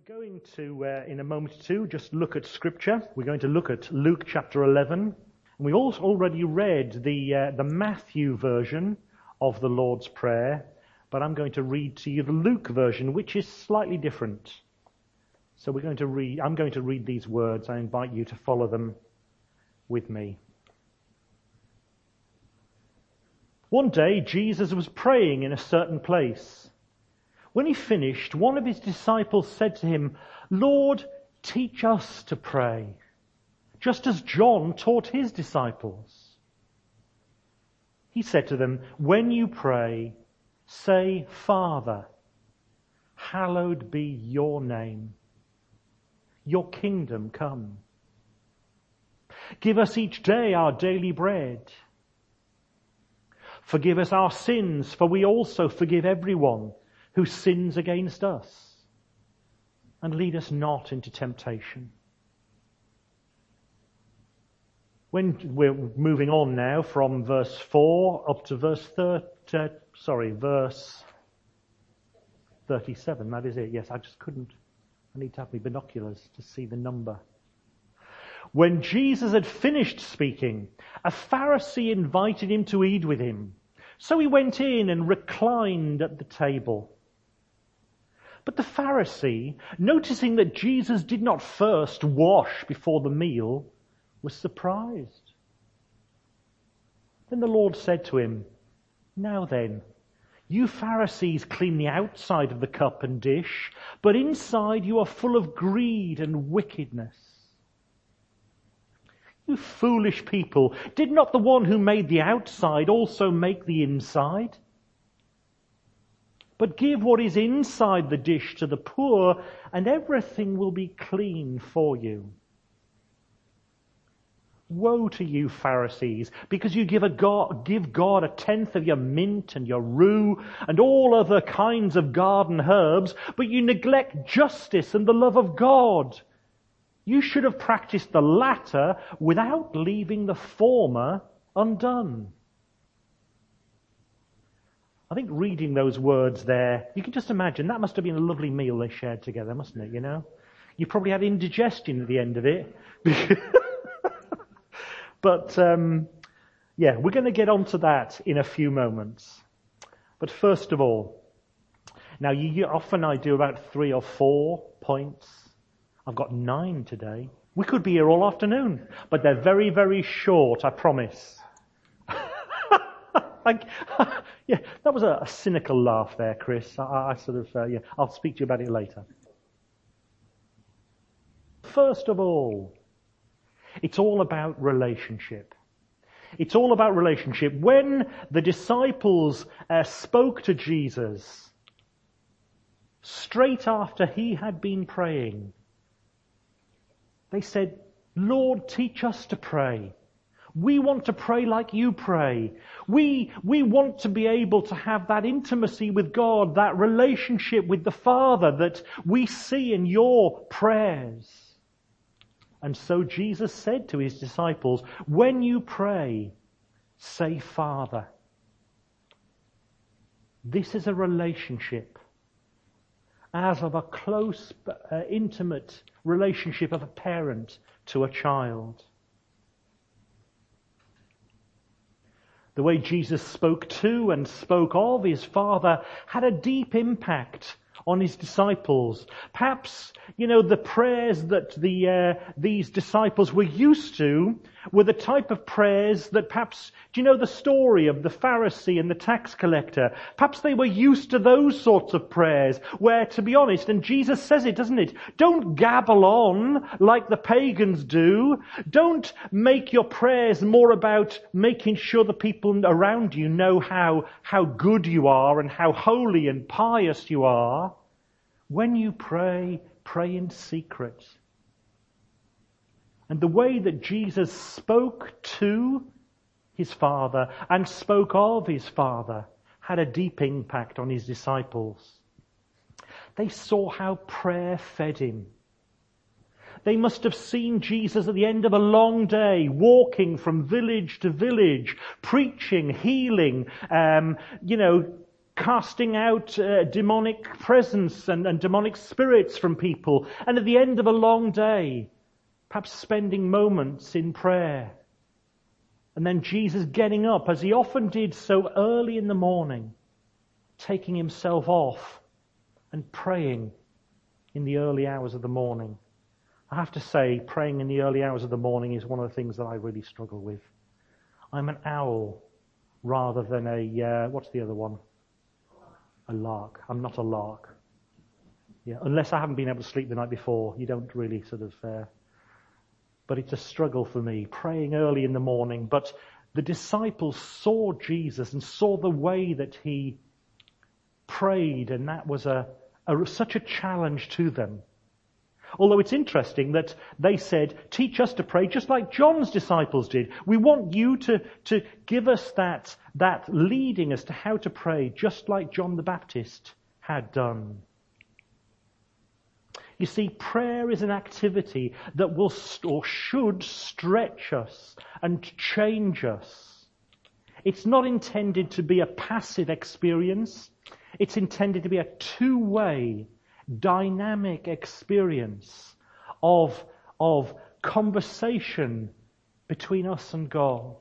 We're going to, in a moment or two, just look at Scripture. We're going to look at Luke chapter 11. And we've also already read the Matthew version of the Lord's Prayer, but I'm going to read to you the Luke version, which is slightly different. So I'm going to read these words. I invite you to follow them with me. One day, Jesus was praying in a certain place. When he finished, one of his disciples said to him, "Lord, teach us to pray, just as John taught his disciples." He said to them, "When you pray, say, 'Father, hallowed be your name. Your kingdom come. Give us each day our daily bread. Forgive us our sins, for we also forgive everyone who sins against us. And lead us not into temptation." When we're moving on now from verse 4 up to verse 37. That is it. Yes, I just couldn't. I need to have my binoculars to see the number. When Jesus had finished speaking, a Pharisee invited him to eat with him. So he went in and reclined at the table. But the Pharisee, noticing that Jesus did not first wash before the meal, was surprised. Then the Lord said to him, "Now then, you Pharisees clean the outside of the cup and dish, but inside you are full of greed and wickedness. You foolish people, did not the one who made the outside also make the inside? But give what is inside the dish to the poor, and everything will be clean for you. Woe to you, Pharisees, because you give God a tenth of your mint and your rue and all other kinds of garden herbs, but you neglect justice and the love of God. You should have practiced the latter without leaving the former undone." I think reading those words there, you can just imagine that must have been a lovely meal they shared together, mustn't it, you know? You probably had indigestion at the end of it. But, we're going to get onto that in a few moments. But first of all, now often I do about 3 or 4 points. I've got 9 today. We could be here all afternoon, but they're very, very short, I promise. That was a cynical laugh there, Chris. I'll speak to you about it later. First of all, it's all about relationship. It's all about relationship. When the disciples spoke to Jesus, straight after he had been praying, they said, "Lord, teach us to pray. We want to pray like you pray. We want to be able to have that intimacy with God, that relationship with the Father that we see in your prayers." And so Jesus said to his disciples, "When you pray, say, 'Father.'" This is a relationship as of a close, intimate relationship of a parent to a child. The way Jesus spoke to and spoke of his Father had a deep impact on his disciples. Perhaps, the prayers that these disciples were used to were the type of prayers that perhaps, do you know the story of the Pharisee and the tax collector? Perhaps they were used to those sorts of prayers where, to be honest, and Jesus says it, doesn't it? Don't gabble on like the pagans do. Don't make your prayers more about making sure the people around you know how good you are and how holy and pious you are. When you pray, pray in secret. And the way that Jesus spoke to his Father and spoke of his Father had a deep impact on his disciples. They saw how prayer fed him. They must have seen Jesus at the end of a long day, walking from village to village, preaching, healing, casting out demonic presence and demonic spirits from people. And at the end of a long day, perhaps spending moments in prayer. And then Jesus getting up, as he often did so early in the morning, taking himself off and praying in the early hours of the morning. I have to say, praying in the early hours of the morning is one of the things that I really struggle with. I'm an owl rather than what's the other one? A lark. I'm not a lark. Yeah, unless I haven't been able to sleep the night before, you don't really sort of... but it's a struggle for me, praying early in the morning. But the disciples saw Jesus and saw the way that he prayed, and that was such a challenge to them. Although it's interesting that they said, teach us to pray just like John's disciples did. We want you to give us that leading as to how to pray, just like John the Baptist had done. You see, prayer is an activity that will or should stretch us and change us. It's not intended to be a passive experience. It's intended to be a two-way, dynamic experience of conversation between us and God.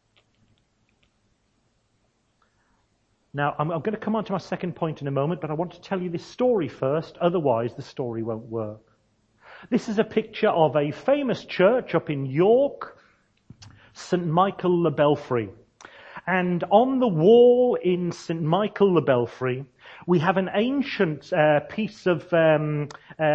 Now, I'm going to come on to my second point in a moment, but I want to tell you this story first, otherwise the story won't work. This is a picture of a famous church up in York, St. Michael le Belfry. And on the wall in St. Michael le Belfry, we have an ancient piece of, it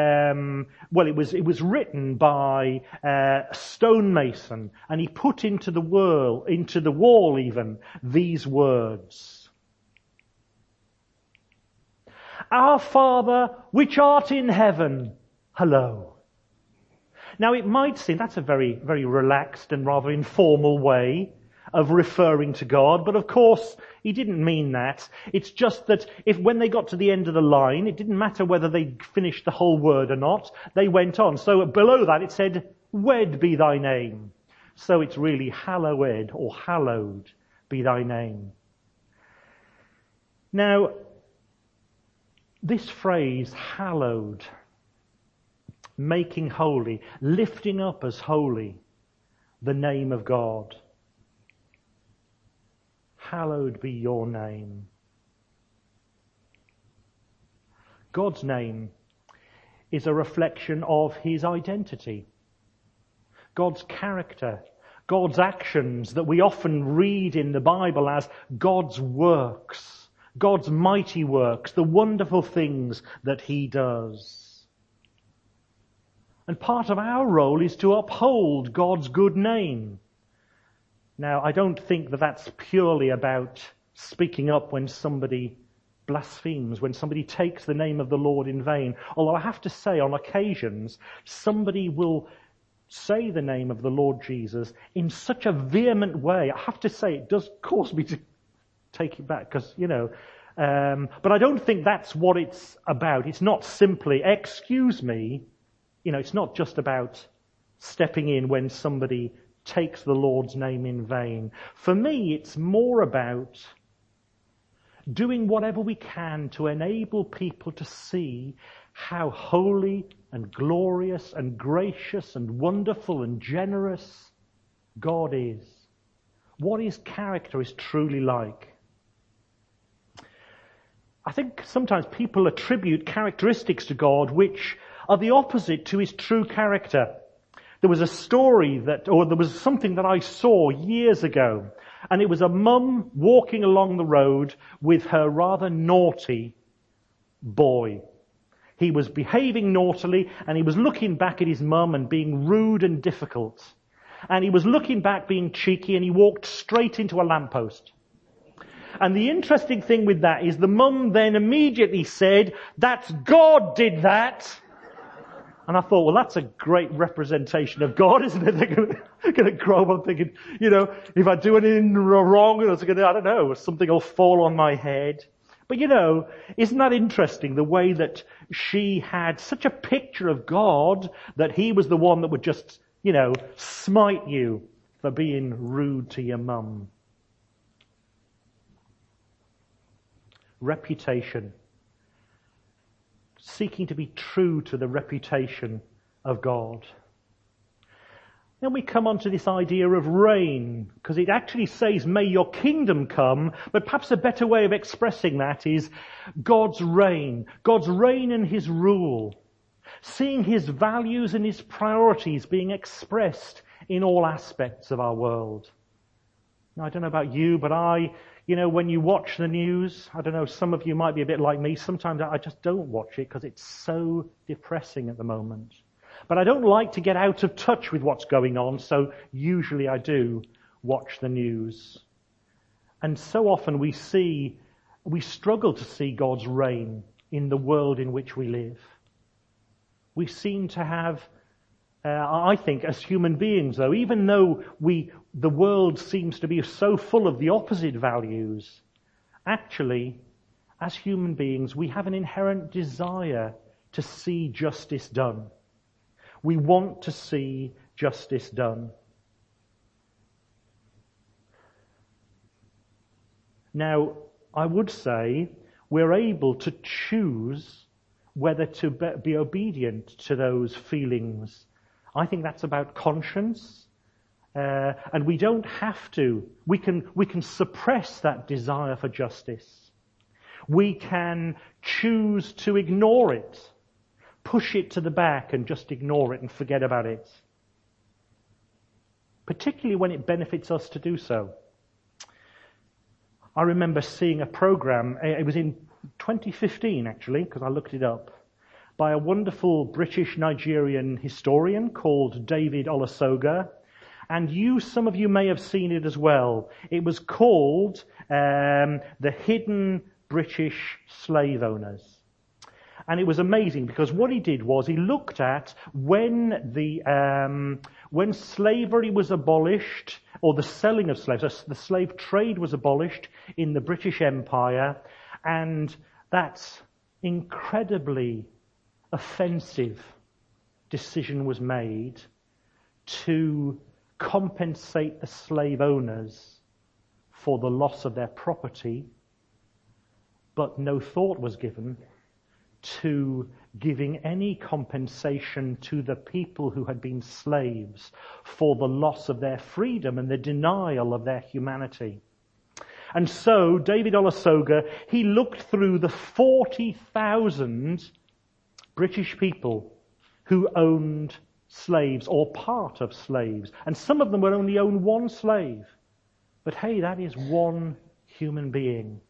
was written by a stonemason, and he put into the wall even, these words. Our Father, which art in heaven, hello. Now it might seem that's a very, very relaxed and rather informal way of referring to God, but of course he didn't mean that. It's just that when they got to the end of the line, it didn't matter whether they finished the whole word or not, they went on. So below that it said, "Wed be thy name." So it's really hallowed or hallowed be thy name. Now, this phrase, hallowed, making holy, lifting up as holy the name of God. Hallowed be your name. God's name is a reflection of his identity, God's character, God's actions that we often read in the Bible as God's works, God's mighty works, the wonderful things that he does. And part of our role is to uphold God's good name. Now, I don't think that that's purely about speaking up when somebody blasphemes, when somebody takes the name of the Lord in vain. Although I have to say, on occasions, somebody will say the name of the Lord Jesus in such a vehement way. I have to say, it does cause me to take it back, because, but I don't think that's what it's about. It's not simply, excuse me, it's not just about stepping in when somebody takes the Lord's name in vain. For me, it's more about doing whatever we can to enable people to see how holy and glorious and gracious and wonderful and generous God is. What his character is truly like. I think sometimes people attribute characteristics to God which are the opposite to his true character. There was a story there was something that I saw years ago, and it was a mum walking along the road with her rather naughty boy. He was behaving naughtily, and he was looking back at his mum and being rude and difficult. And he was looking back being cheeky, and he walked straight into a lamppost. And the interesting thing with that is the mum then immediately said, "That's God did that." And I thought, well, that's a great representation of God, isn't it? They're going to grow up thinking, if I do anything wrong, I don't know, something will fall on my head. But isn't that interesting, the way that she had such a picture of God that he was the one that would just, smite you for being rude to your mum. reputation. Seeking to be true to the reputation of God. Then we come on to this idea of reign, because it actually says, may your kingdom come, but perhaps a better way of expressing that is God's reign and his rule, seeing his values and his priorities being expressed in all aspects of our world. Now, I don't know about you, but when you watch the news, I don't know, some of you might be a bit like me, sometimes I just don't watch it because it's so depressing at the moment. But I don't like to get out of touch with what's going on, so usually I do watch the news. And so often we struggle to see God's reign in the world in which we live. We seem to have, I think, as human beings though, even though the world seems to be so full of the opposite values, actually, as human beings, we have an inherent desire to see justice done. We want to see justice done. Now, I would say we're able to choose whether to be obedient to those feelings. I think that's about conscience. And we don't have to. We can suppress that desire for justice. We can choose to ignore it. Push it to the back and just ignore it and forget about it. Particularly when it benefits us to do so. I remember seeing a program, it was in 2015 actually, because I looked it up, by a wonderful British-Nigerian historian called David Olusoga. And some of you may have seen it as well. It was called The Hidden British Slave Owners. And it was amazing because what he did was he looked at when slavery was abolished, or the selling of slaves, the slave trade was abolished in the British Empire, and that incredibly offensive decision was made to compensate the slave owners for the loss of their property, but no thought was given to giving any compensation to the people who had been slaves for the loss of their freedom and the denial of their humanity. And so David Olusoga, he looked through the 40,000 British people who owned slaves or part of slaves. And some of them would only own one slave. But hey, that is one human being.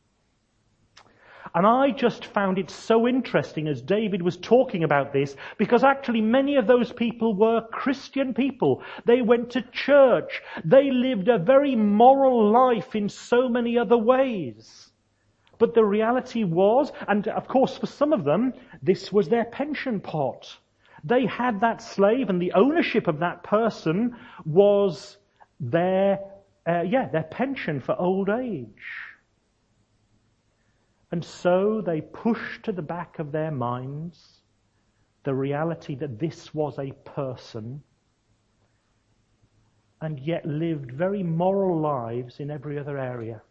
And I just found it so interesting as David was talking about this, because actually many of those people were Christian people. They went to church. They lived a very moral life in so many other ways. But the reality was, and of course for some of them, this was their pension pot. They had that slave, and the ownership of that person was their pension for old age. And so they pushed to the back of their minds the reality that this was a person, and yet lived very moral lives in every other area.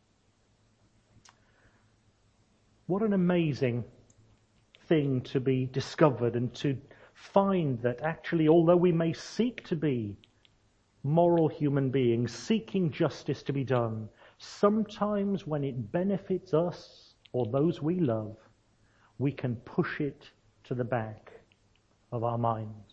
What an amazing thing to be discovered and to find that actually, although we may seek to be moral human beings, seeking justice to be done, sometimes when it benefits us or those we love, we can push it to the back of our minds.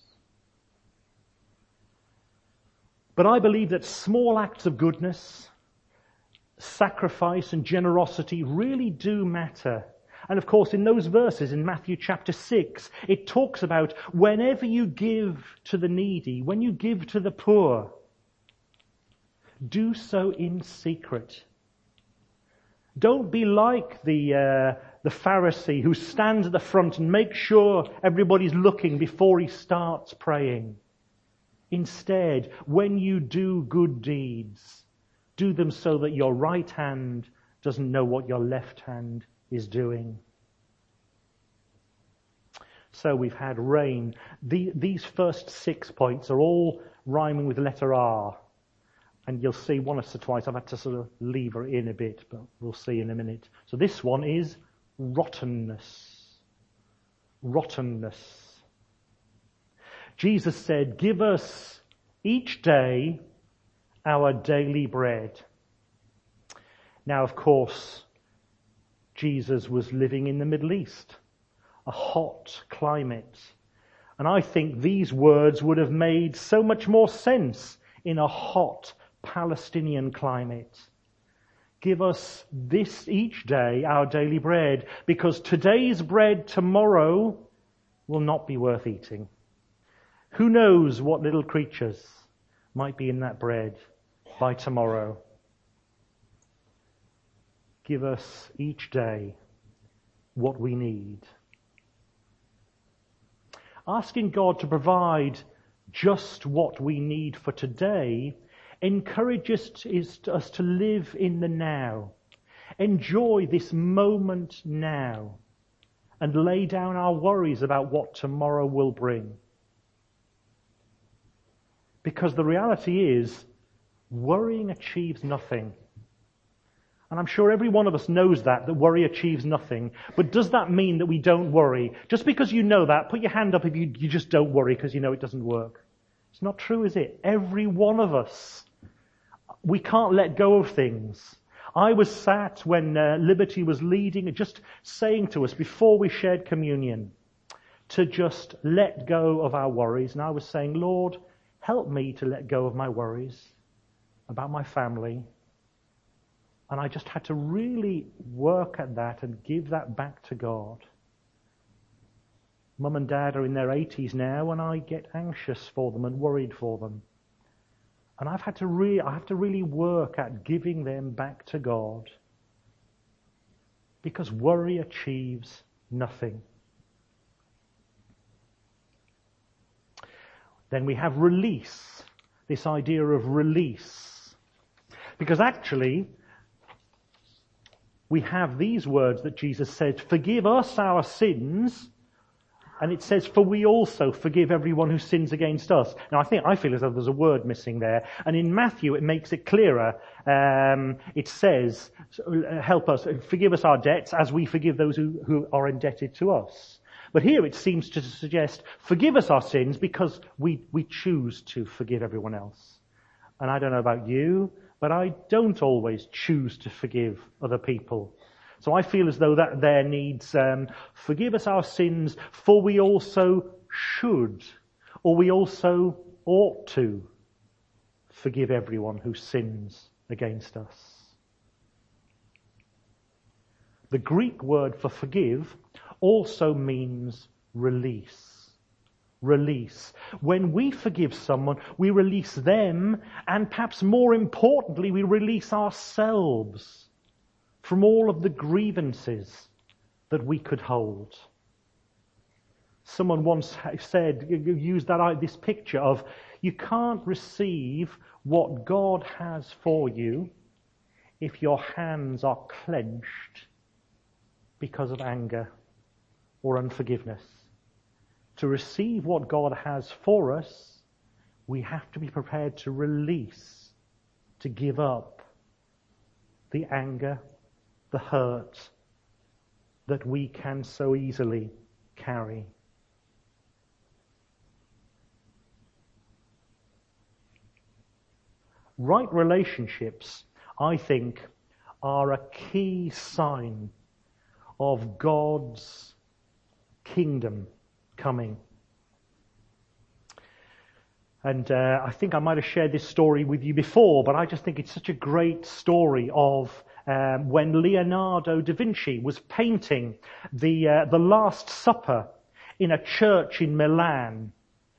But I believe that small acts of goodness, sacrifice and generosity really do matter. And of course, in those verses in Matthew chapter 6, it talks about whenever you give to the needy, when you give to the poor, do so in secret. Don't be like the Pharisee who stands at the front and makes sure everybody's looking before he starts praying. Instead, when you do good deeds, do them so that your right hand doesn't know what your left hand is doing. So we've had reign. These first 6 points are all rhyming with the letter R. And you'll see once or twice I've had to sort of lever in a bit, but we'll see in a minute. So this one is rottenness. Rottenness. Jesus said, "Give us each day our daily bread." Now, of course, Jesus was living in the Middle East, a hot climate. And I think these words would have made so much more sense in a hot Palestinian climate. Give us this each day, our daily bread, because today's bread tomorrow will not be worth eating. Who knows what little creatures might be in that bread by tomorrow? Give us each day what we need. Asking God to provide just what we need for today encourages us to live in the now, enjoy this moment now, and lay down our worries about what tomorrow will bring. Because the reality is, worrying achieves nothing. And I'm sure every one of us knows that worry achieves nothing. But does that mean that we don't worry? Just because you know that, put your hand up if you just don't worry because you know it doesn't work. It's not true, is it? Every one of us. We can't let go of things. I was sat when Liberty was leading, just saying to us before we shared communion, to just let go of our worries. And I was saying, Lord, help me to let go of my worries about my family. And I just had to really work at that and give that back to God. Mum and Dad are in their 80s now, and I get anxious for them and worried for them. And I have to really work at giving them back to God. Because worry achieves nothing. Then we have release. This idea of release. Because actually, we have these words that Jesus said, "Forgive us our sins." And it says, "For we also forgive everyone who sins against us." Now, I feel as though there's a word missing there. And in Matthew, it makes it clearer. It says, "Help us, forgive us our debts as we forgive those who are indebted to us." But here it seems to suggest, forgive us our sins because we choose to forgive everyone else. And I don't know about you, but I don't always choose to forgive other people. So I feel as though that there needs, forgive us our sins, for we also should, or we also ought to forgive everyone who sins against us. The Greek word for forgive also means release. Release. When we forgive someone, we release them, and perhaps more importantly, we release ourselves from all of the grievances that we could hold. Someone once said, used this picture of, you can't receive what God has for you if your hands are clenched because of anger or unforgiveness. To receive what God has for us, we have to be prepared to release, to give up the anger, the hurt that we can so easily carry. Right relationships, I think, are a key sign of God's kingdom coming. And I think I might have shared this story with you before, but I just think it's such a great story of when Leonardo da Vinci was painting the Last Supper in a church in Milan.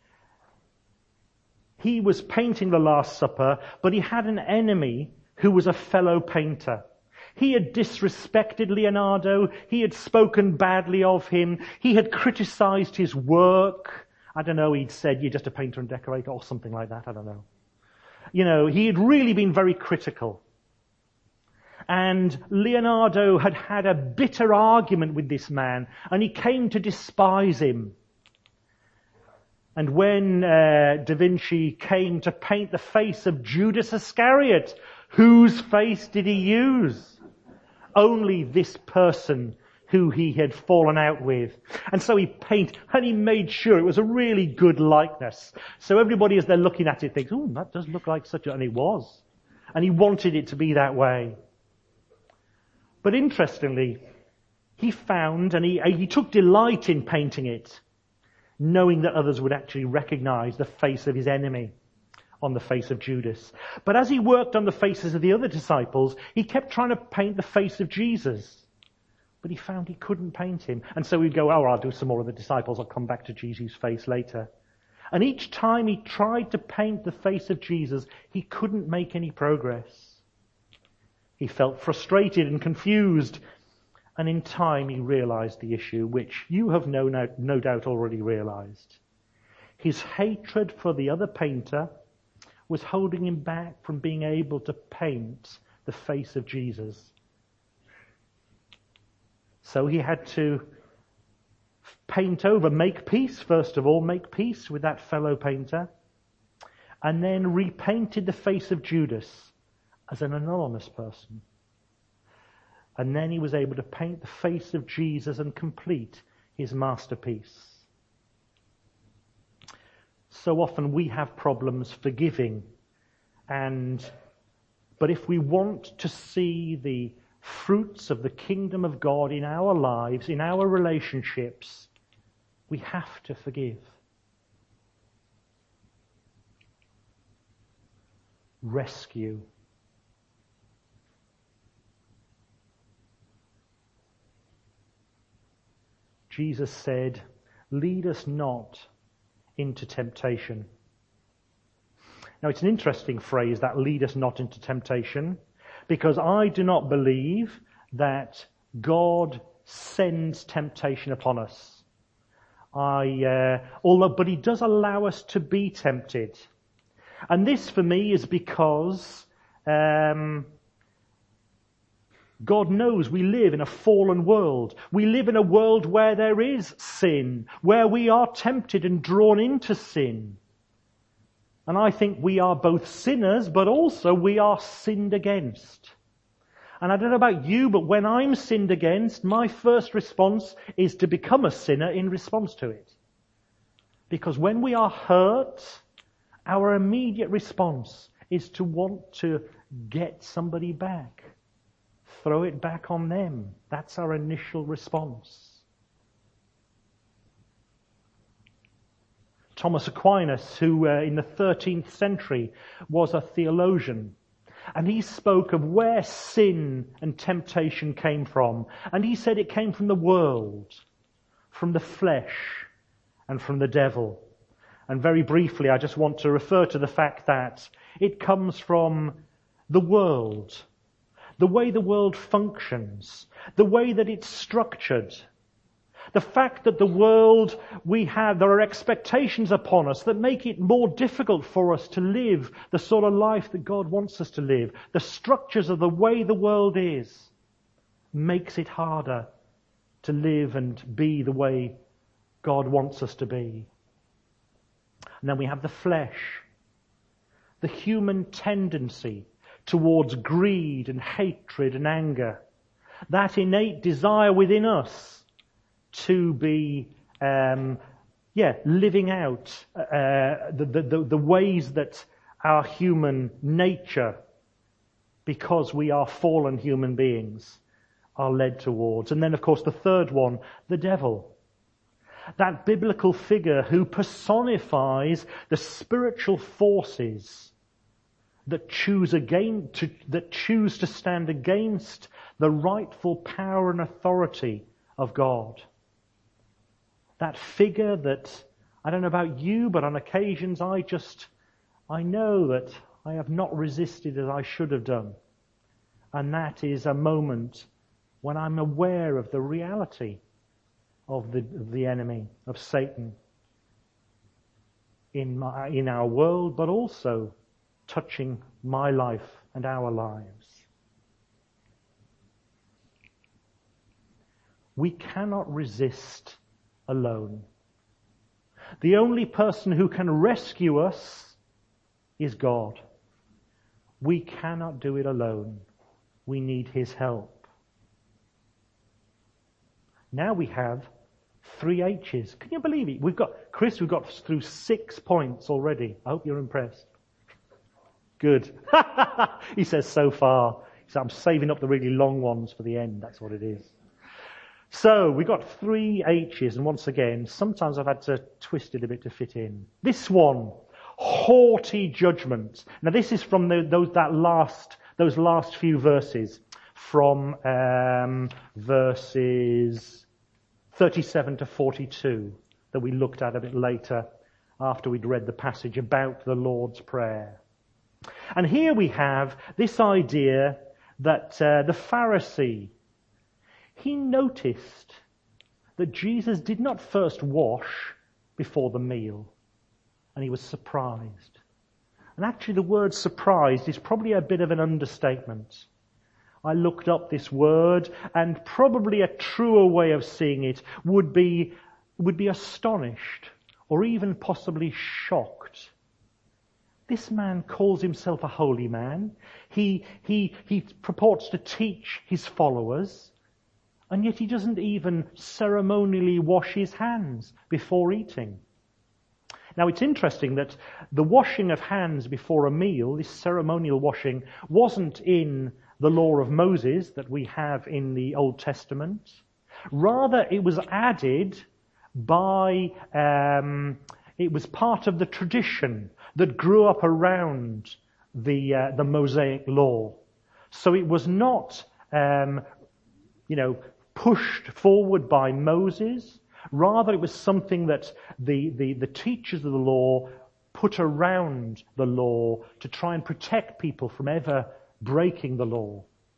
He was painting the Last Supper, but he had an enemy who was a fellow painter. He had disrespected Leonardo. He had spoken badly of him. He had criticized his work. I don't know, he'd said, "You're just a painter and decorator," or something like that. I don't know. You know, he had really been very critical. And Leonardo had had a bitter argument with this man, and he came to despise him. And when Da Vinci came to paint the face of Judas Iscariot, whose face did he use? Only this person who he had fallen out with. And so he painted, and he made sure it was a really good likeness. So everybody as they're looking at it thinks, oh, that does look like such a, and it was. And he wanted it to be that way. But interestingly, he found, and he took delight in painting it, knowing that others would actually recognize the face of his enemy on the face of Judas. But as he worked on the faces of the other disciples, he kept trying to paint the face of Jesus. But he found he couldn't paint him. And so he'd go, oh, I'll do some more of the disciples. I'll come back to Jesus' face later. And each time he tried to paint the face of Jesus, he couldn't make any progress. He felt frustrated and confused. And in time he realized the issue, which you have no doubt already realized. His hatred for the other painter was holding him back from being able to paint the face of Jesus. So he had to paint over, make peace, first of all, make peace with that fellow painter, and then repainted the face of Judas as an anonymous person. And then he was able to paint the face of Jesus and complete his masterpiece. So often we have problems forgiving, but if we want to see the fruits of the kingdom of God in our lives, in our relationships, we have to forgive. Rescue. Jesus said, lead us not into temptation. Now it's an interesting phrase, that lead us not into temptation, because I do not believe that God sends temptation upon us. But he does allow us to be tempted. And this for me is because God knows we live in a fallen world. We live in a world where there is sin, where we are tempted and drawn into sin. And I think we are both sinners, but also we are sinned against. And I don't know about you, but when I'm sinned against, my first response is to become a sinner in response to it. Because when we are hurt, our immediate response is to want to get somebody back. Throw it back on them. That's our initial response. Thomas Aquinas, who in the 13th century was a theologian, and he spoke of where sin and temptation came from. And he said it came from the world, from the flesh, and from the devil. And very briefly, I just want to refer to the fact that it comes from the world, the way the world functions, the way that it's structured. The fact that the world there are expectations upon us that make it more difficult for us to live the sort of life that God wants us to live. The structures of the way the world is makes it harder to live and be the way God wants us to be. And then we have the flesh, the human tendency towards greed and hatred and anger, that innate desire within us to be, living out the ways that our human nature, because we are fallen human beings, are led towards. And then, of course, the third one, the devil. That biblical figure who personifies the spiritual forces that choose to stand against the rightful power and authority of God. That figure that, I don't know about you, but on occasions I know that I have not resisted as I should have done. And that is a moment when I'm aware of the reality of the enemy, of Satan, in our world, but also touching my life and our lives. We cannot resist alone. The only person who can rescue us is God. We cannot do it alone. We need his help. Now we have 3 H's. Can you believe it? We've got through 6 points already. I hope you're impressed. Good. He says so far. He said, I'm saving up the really long ones for the end. That's what it is. So we got 3 H's, and once again, sometimes I've had to twist it a bit to fit in. This one, haughty judgment. Now this is from those last few verses, from verses 37 to 42 that we looked at a bit later after we'd read the passage about the Lord's Prayer. And here we have this idea that the Pharisee, he noticed that Jesus did not first wash before the meal, and he was surprised. And actually the word surprised is probably a bit of an understatement. I looked up this word, and probably a truer way of seeing it would be astonished, or even possibly shocked. This man calls himself a holy man. He purports to teach his followers, and yet he doesn't even ceremonially wash his hands before eating. Now it's interesting that the washing of hands before a meal, this ceremonial washing, wasn't in the law of Moses that we have in the Old Testament. Rather, it was added it was part of the tradition that grew up around the Mosaic law. So it was not, pushed forward by Moses. Rather, it was something that the teachers of the law put around the law to try and protect people from ever breaking the law.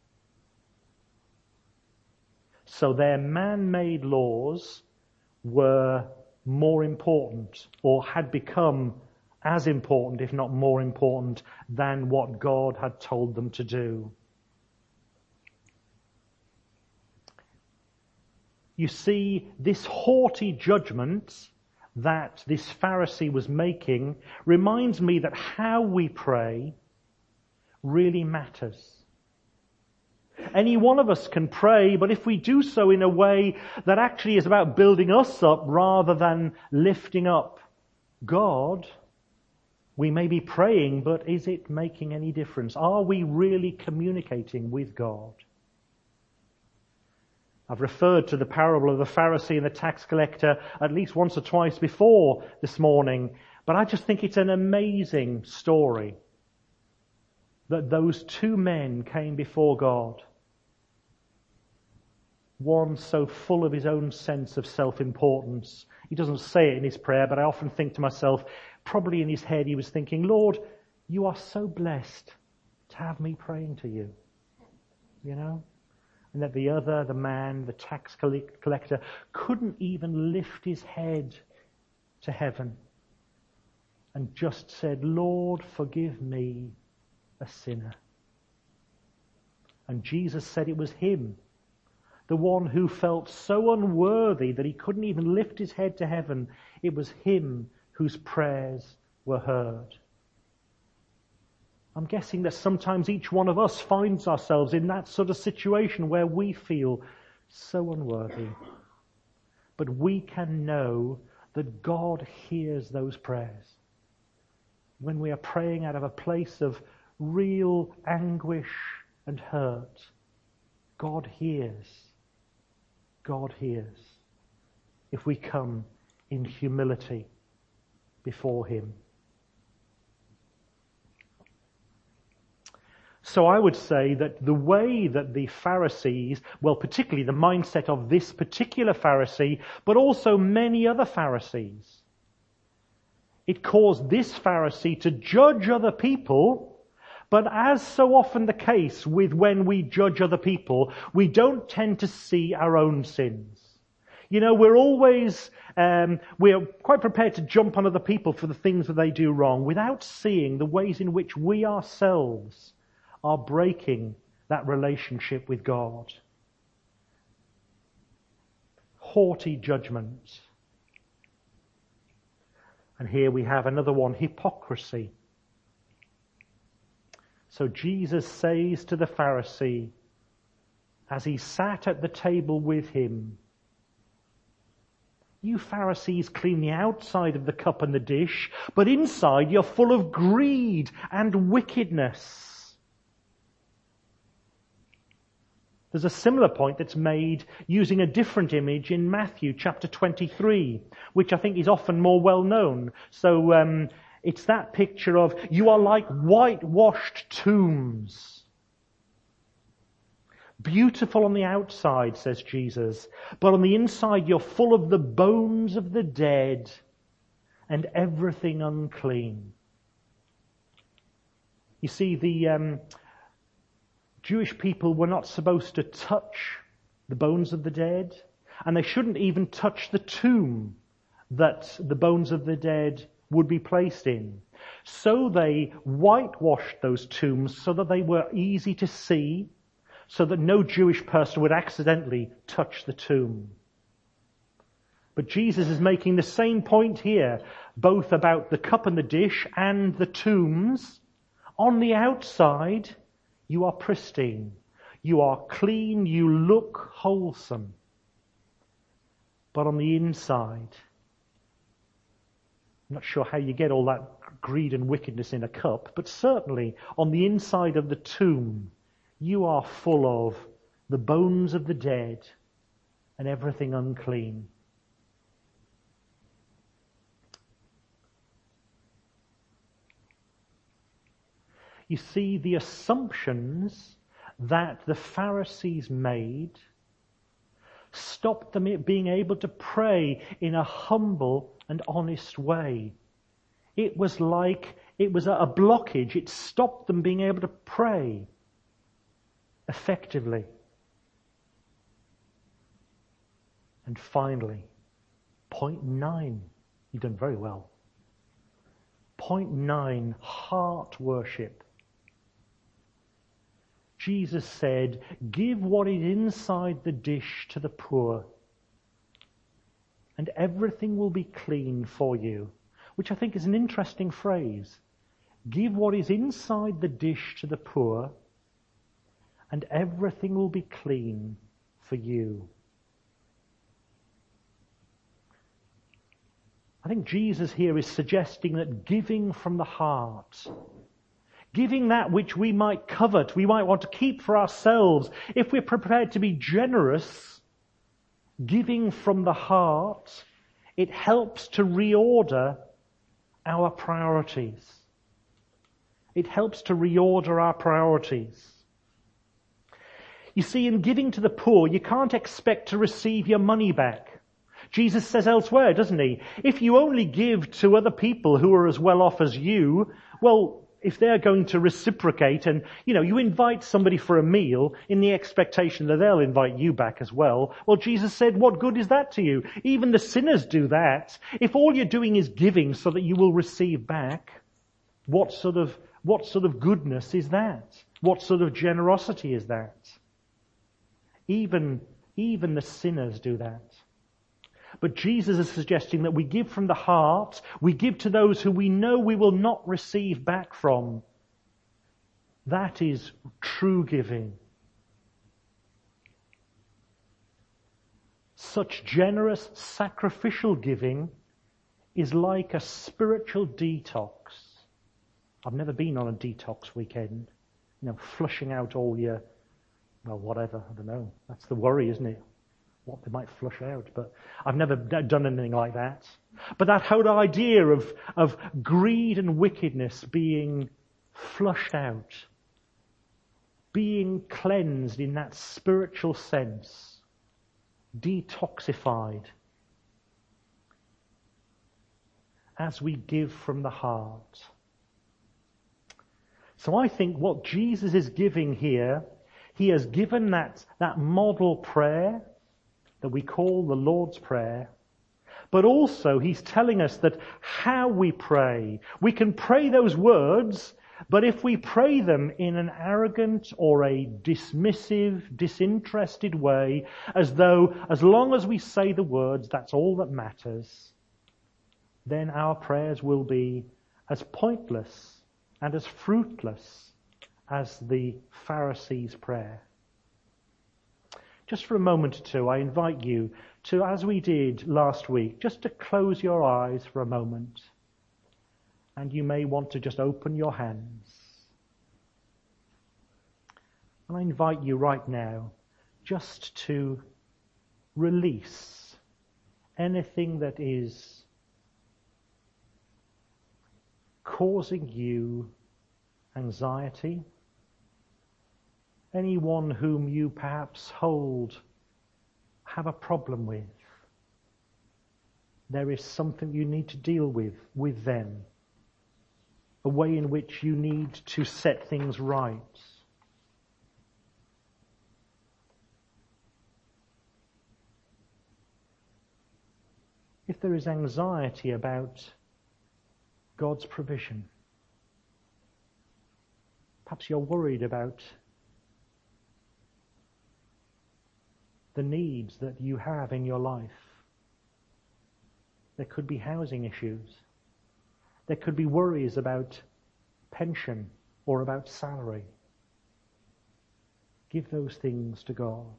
So their man-made laws were more important, or had become as important, if not more important, than what God had told them to do. You see, this haughty judgment that this Pharisee was making reminds me that how we pray really matters. Any one of us can pray, but if we do so in a way that actually is about building us up rather than lifting up God, we may be praying, but is it making any difference? Are we really communicating with God? I've referred to the parable of the Pharisee and the tax collector at least once or twice before this morning, but I just think it's an amazing story that those 2 men came before God. One so full of his own sense of self-importance. He doesn't say it in his prayer, but I often think to myself, probably in his head he was thinking, Lord, you are so blessed to have me praying to you. You know? And that the other, the man, the tax collector, couldn't even lift his head to heaven and just said, Lord, forgive me, a sinner. And Jesus said it was him, the one who felt so unworthy that he couldn't even lift his head to heaven. It was him whose prayers were heard. I'm guessing that sometimes each one of us finds ourselves in that sort of situation where we feel so unworthy. But we can know that God hears those prayers. When we are praying out of a place of real anguish and hurt, God hears. God hears if we come in humility before him. So I would say that the way that the Pharisees, well, particularly the mindset of this particular Pharisee, but also many other Pharisees, it caused this Pharisee to judge other people, but as so often the case with when we judge other people, we don't tend to see our own sins. You know, we're quite prepared to jump on other people for the things that they do wrong without seeing the ways in which we ourselves are breaking that relationship with God. Haughty judgment. And here we have another one, hypocrisy. So Jesus says to the Pharisee, as he sat at the table with him, "You Pharisees clean the outside of the cup and the dish, but inside you're full of greed and wickedness." There's a similar point that's made using a different image in Matthew chapter 23, which I think is often more well known. So it's that picture of, "You are like whitewashed tombs. Beautiful on the outside," says Jesus, "but on the inside you're full of the bones of the dead and everything unclean." You see, the Jewish people were not supposed to touch the bones of the dead, and they shouldn't even touch the tomb that the bones of the dead would be placed in. So they whitewashed those tombs so that they were easy to see, so that no Jewish person would accidentally touch the tomb. But Jesus is making the same point here, both about the cup and the dish and the tombs. On the outside, you are pristine. You are clean. You look wholesome. But on the inside, I'm not sure how you get all that greed and wickedness in a cup, but certainly on the inside of the tomb, you are full of the bones of the dead and everything unclean. You see, the assumptions that the Pharisees made stopped them being able to pray in a humble and honest way. It was like it was a blockage. It stopped them being able to pray effectively. And finally, point 9. You've done very well. Point 9, heart worship. Jesus said, "Give what is inside the dish to the poor, and everything will be clean for you." Which I think is an interesting phrase. Give what is inside the dish to the poor, and everything will be clean for you. I think Jesus here is suggesting that giving from the heart, giving that which we might covet, we might want to keep for ourselves, if we're prepared to be generous, giving from the heart, it helps to reorder our priorities. It helps to reorder our priorities. You see, in giving to the poor, you can't expect to receive your money back. Jesus says elsewhere, doesn't he? If you only give to other people who are as well off as you, well, if they're going to reciprocate and, you invite somebody for a meal in the expectation that they'll invite you back as well, well, Jesus said, what good is that to you? Even the sinners do that. If all you're doing is giving so that you will receive back, what sort of goodness is that? What sort of generosity is that? Even the sinners do that. But Jesus is suggesting that we give from the heart, we give to those who we know we will not receive back from. That is true giving. Such generous, sacrificial giving is like a spiritual detox. I've never been on a detox weekend, flushing out all your, whatever, I don't know. That's the worry, isn't it? What they might flush out, but I've never done anything like that. But that whole idea of greed and wickedness being flushed out, being cleansed in that spiritual sense, detoxified, as we give from the heart. So I think what Jesus is giving here, he has given that model prayer that we call the Lord's Prayer, but also he's telling us that how we pray. We can pray those words, but if we pray them in an arrogant or a dismissive, disinterested way, as though as long as we say the words, that's all that matters, then our prayers will be as pointless and as fruitless as the Pharisees' prayer. Just for a moment or two, I invite you to, as we did last week, just to close your eyes for a moment. And you may want to just open your hands. And I invite you right now just to release anything that is causing you anxiety, anyone whom you perhaps have a problem with. There is something you need to deal with them, a way in which you need to set things right. If there is anxiety about God's provision, perhaps you're worried about the needs that you have in your life. There could be housing issues. There could be worries about pension or about salary. Give those things to God.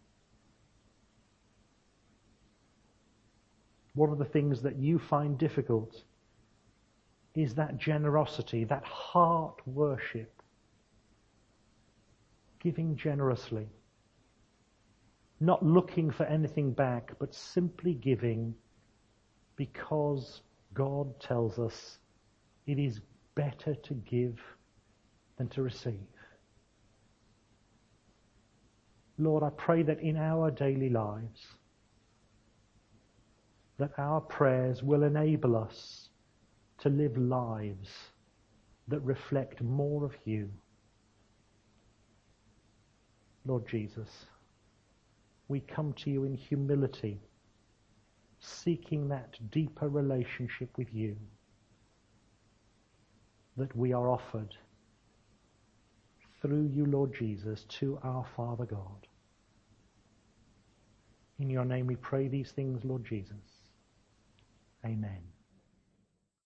One of the things that you find difficult is that generosity, that heart worship, giving generously, not looking for anything back, but simply giving because God tells us it is better to give than to receive. Lord, I pray that in our daily lives, that our prayers will enable us to live lives that reflect more of you. Lord Jesus, we come to you in humility, seeking that deeper relationship with you that we are offered through you, Lord Jesus, to our Father God. In your name we pray these things, Lord Jesus. Amen.